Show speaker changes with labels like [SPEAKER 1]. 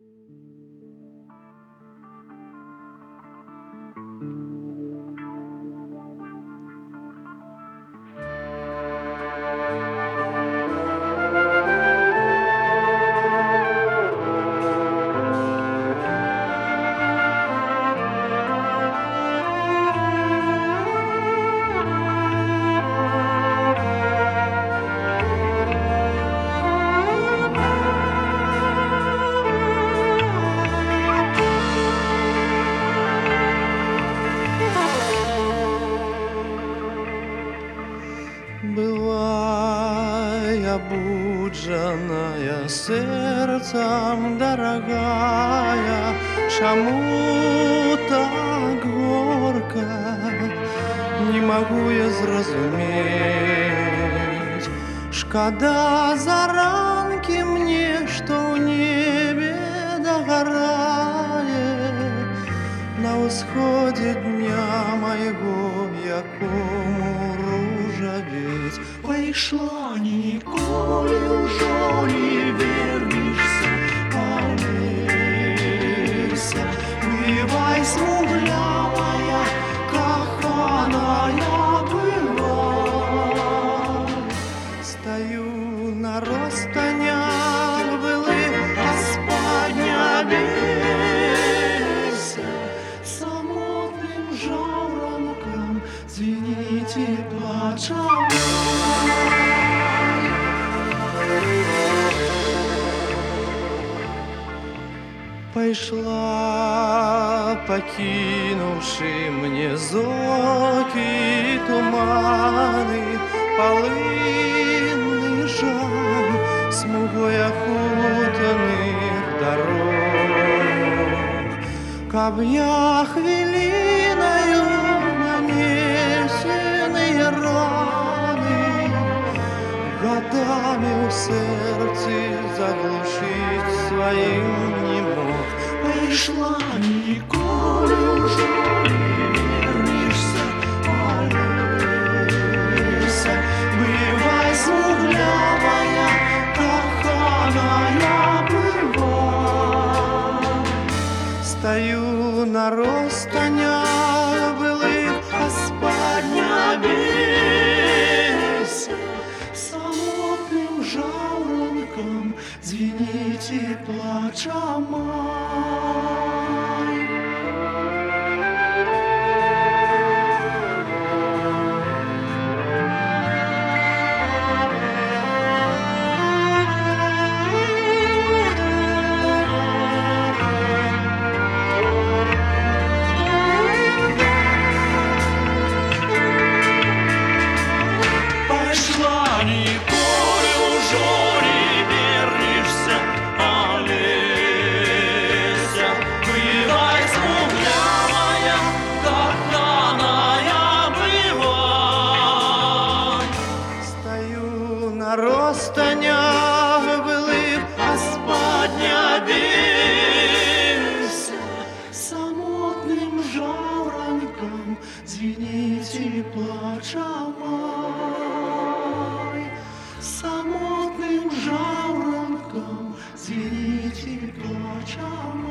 [SPEAKER 1] Бывай, обудженная сердцем, дорогая, чаму так горько, не могу я зразумець. Шкада заранки мне, что в небе догорае, на восходе дня моего, якому ружаветь.
[SPEAKER 2] Пайшла, ніколи ўжо не вернешься, Олеся. Бывай, смуглявая, каханая, бывай.
[SPEAKER 1] Стою на розстанях былых, а спать не обейся.
[SPEAKER 2] Самотным жаворонком звените плачем.
[SPEAKER 1] Пайшла, покинувши мне зоки и туманы, полынный жаль смугой окутанных дорог. Каб я хвилиною нанесенные раны годами в сердце заглушить своим не мог.
[SPEAKER 2] Пайшла, ніколи ўжо не вернешься, Олеся. Бывай, смуглявая, каханая, бывай.
[SPEAKER 1] Стою на розстанях былых,
[SPEAKER 2] А спать не обейся. Самотным жаворонком звените плача май. Пайшла, ніколи ўжо не вернешься, Олеся. Бывай, смуглявая, каханая, бывай.
[SPEAKER 1] стою на розстанях былых,
[SPEAKER 2] А спать не обейся. Самотным жаворонком звените плача май. Самотным жаворонком звените плача май.